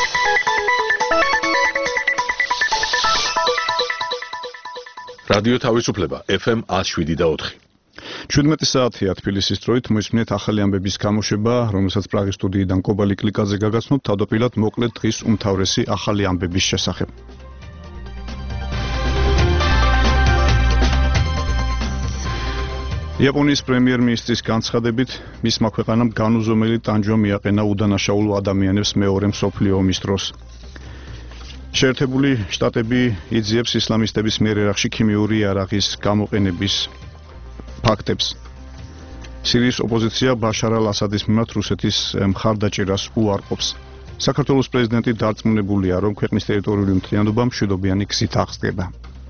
რადიო თავისუფლება FM 107.4. 17 საათია თბილისის დროით მოისმინეთ ახალი ამბების გამოშვება, რომელსაც პრაღის სტუდიიდან კობა ლიკლიკაძე გაგაცნობთ თავდაპირველად მოკლედ დღის უმთავრესი ახალი ამბების შესახებ. იაპონიის პრემიერ-მინისტრის განცხადებით, მისმა ქვეყანამ განუზომელი ტანჯვა მიაყენა უდანაშაულო ადამიანებს მეორე მსოფლიო ომის დროს. შეერთებული შტატები იძიებს ისლამისტების მიერ ერაყში ქიმიური იარაღის გამოყენების ფაქტებს. სირიის ოპოზიცია ბაშარ ალ-ასადის მიმართ რუსეთის მხარდაჭერას უარყოფს. საქართველოს პრეზიდენტი დარწმუნებულია, რომ ქვეყნის ტერიტორიული მთლიანობა მშვიდობიანი გზით აღსდგება.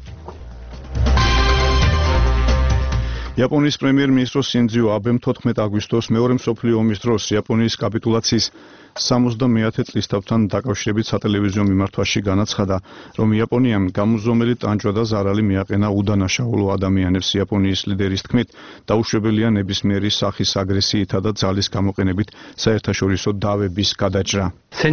იაპონიის პრემიერ-მინისტრო სინძიო აბემ 14 აგვისტოს მეორე მსოფლიო ომის დროს იაპონიის კაპიტულაციის 70-მე წლისთავთან დაკავშირებით სატელევიზიო მიმართვაში განაცხადა, რომ იაპონიამ გამუზომელი ტანჯვა და ზარალი მიაყენა უდანაშაულო ადამიანებს. იაპონიის ლიდერის თქმით, დაუშვებელია ნებისმიერი სახის აგრესიითა და ძალის გამოყენებით საერთაშორისო დავების გადაჭრა.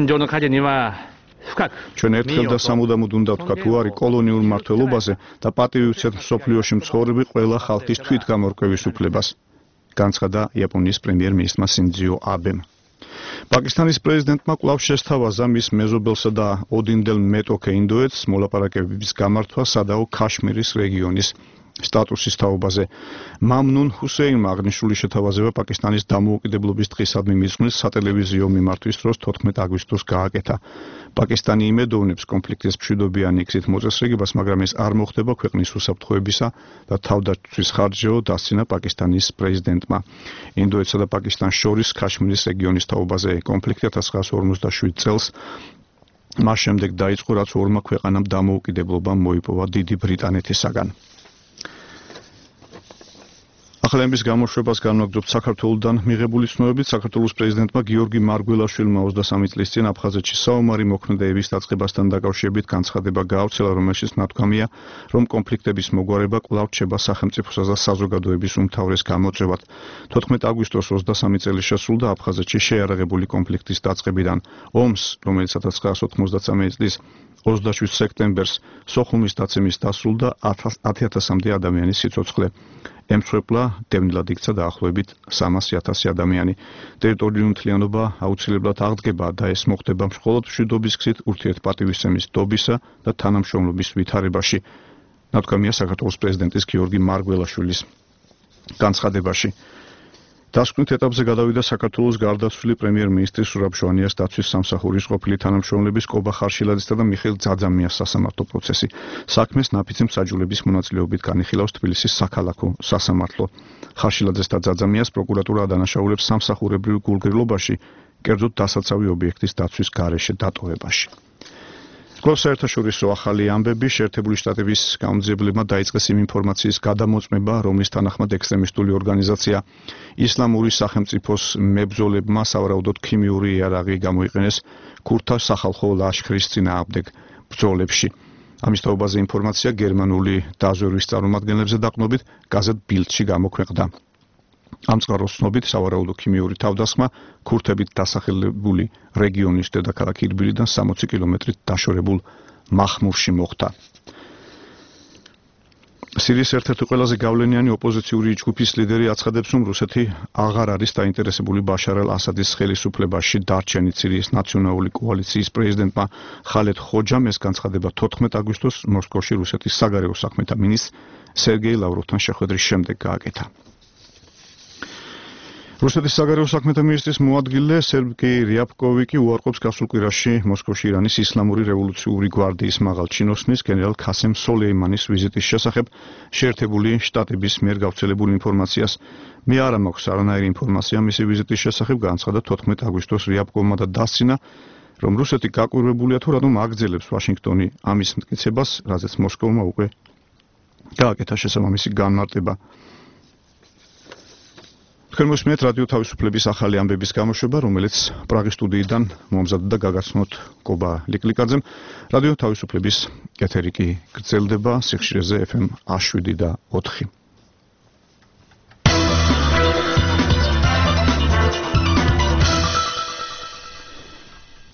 ჩვენ ერთხელ და სამუდამოდ უნდა ვთქვათ უარი კოლონიურ მმართველობაზე და პატივი ვცეთ მსოფლიოში მცხოვრები ყველა ხალხის თვითგამორკვევის უფლებას, განცხადა იაპონიის პრემიერ-მინისტრმა სინძიო აბემ. პაკისტანის პრეზიდენტმა კვლავ შესთავაზა მის მეზობელსა და ოდინდელ მეტოქე ინდოეთს მოლაპარაკებების გამართვა სადაო ქაშმირის რეგიონის სტატუსის თაობაზე. მამნუნ ჰუსეინმა აღნიშნული შეთავაზება პაკისტანის დამოუკიდებლობის დღისადმი მისვლის სატელევიზიო მიმართვის დროს 14 აგვისტოს გააკეთა. პაკისტანი იმედოვნებს კონფლიქტის მშვიდობიანი გზით მოწესრიგებას, მაგრამ ეს არ მოხდება ქვეყნის უსაფრთხოებისა და თავდაცვის ხარჯეო დასცინა პაკისტანის პრეზიდენტმა. ინდოეთსა და პაკისტანს შორის ქაშმირის რეგიონის თაობაზე კონფლიქტი 1947 წელს მას შემდეგ დაიწყო, რაც ორმა ქვეყანამ დამოუკიდებლობა მოიპოვა დიდი ბრიტანეთისაგან. ახალი ამბის გამოშვებას განვაგრძობთ საქართველოსთან მიღებული ცნობებით. საქართველოს პრეზიდენტმა გიორგი მარგველაშვილმა 23 წლის წინ აფხაზეთში საომარი მოქმედებების დაწყებასთან დაკავშირებით განცხადება გაავრცელა, რომელშიც ნათქვამია, რომ კონფლიქტების მოგვარება კვლავ რჩება სახელმწიფოსა და საზოგადოების უმთავრეს გამოწვევად. 14 აგვისტოს 23 წელი შესრულდა აფხაზეთში შეიარაღებული კონფლიქტის დაწყებიდან. ომს, რომელიც 1993 წლის 27 სექტემბერს სოხუმის დაცემის დასრულდა 10,000-მდე ადამიანის სიცოცხლე. ემსხვერპლა დევნილად იქცა დაახლოებით 300,000 ადამიანი. ტერიტორიული მთლიანობა აუცილებლად აღდგება და ეს მოხდება მხოლოდ მშვიდობის გზით, ურთიერთპატივისცემის დობისა და თანამშრომლობის ვითარებაში, ნათქვამია საქართველოს პრეზიდენტის გიორგი მარგველაშვილის განცხადებაში. დასკვნით ეტაპზე გადავიდა საქართველოს გარდაცვლილი პრემიერ-მინისტრის სურაბ ჟვანიას დაცვის სამსახურის ყოფილი თანამშრომლების კობა ხარშილაძესა და მიხეილ ძაძამიას სასამართლო პროცესი. საქმეს ნაფიცი მსაჯულების მონაწილეობით განიხილავს თბილისის საქალაქო სასამართლო. ხარშილაძეს და ძაძამიას პროკურატურა ადანაშაულებს სამსახურებრივ გულგრილობაში, კერძოდ დასაცავი ობიექტის დაცვის გარეშე დატოვებაში. კვლავ საერთაშორისო ახალი ამბები. შეერთებული შტატების გამომძიებლებმა დაიწყეს იმ ინფორმაციის გადამოწმება, რომლის თანახმად ექსტრემისტული ორგანიზაცია ისლამური სახელმწიფოს მებრძოლებმა სავარაუდოდ ქიმიური იარაღი გამოიყენეს ქურთთა სახალხო ლაშქრის წინააღმდეგ ბრძოლებში. ამის თაობაზე ინფორმაცია გერმანული დაზვერვის წარმომადგენლებზე დაყრდნობით გაზეთ ბილდში გამოქვეყნდა. ამ წყაროს ცნობით სავარაუდო ქიმიური თავდასხმა ქურთებით დასახლებული რეგიონის დედაქალაქ ირბილიდან 60 კილომეტრით დაშორებულ მახმურში მოხდა. სირიის ერთ-ერთი ყველაზე გავლენიანი ოპოზიციური ჯგუფის ლიდერი აცხადებს, რომ რუსეთი აღარ არის დაინტერესებული ბაშარ ალ-ასადის ხელისუფლებაში დარჩენით. სირიის ნაციონალური კოალიციის პრეზიდენტმა ხალედ ხოჯამ ეს განცხადება 14 აგვისტოს მოსკოვში რუსეთის საგარეო საქმეთა მინისტრ სერგეი ლავროვთან შეხვედრის შემდეგ გააკეთა. რუსეთის საგარეო საქმეთა მინისტრის მოადგილე სერგეი რიაბკოვი უარყოფს გასულ კვირაში მოსკოვში ირანის ისლამური რევოლუციური გვარდიის მაღალ ჩინოსნის გენერალ ქასემ სოლეიმანის ვიზიტის შესახებ შეერთებული შტატების მიერ გავრცელებულ ინფორმაციას. მე არ მაქვს არანაირი ინფორმაცია მისი ვიზიტის შესახებ, განაცხადა 14 აგვისტოს რიაბკოვმა და დასცინა, რომ რუსეთი გაკვირვებულია თუ რატომ აგრძელებს ვაშინგტონი ამის მტკიცებას, რაზეც მოსკოვმა უკვე გააკეთა შესაბამისი განმარტება. თქვენ მოსმენთ რადიო თავისუფლების ახალი ამბების გამოშვება, რომელიც პრაღის სტუდიიდან მომზადდა და გაგაცნოთ კობა ლიკლიკაძემ. რადიო თავისუფლების ეთერი კი გრძელდება სიხშირეზე FM 107.4.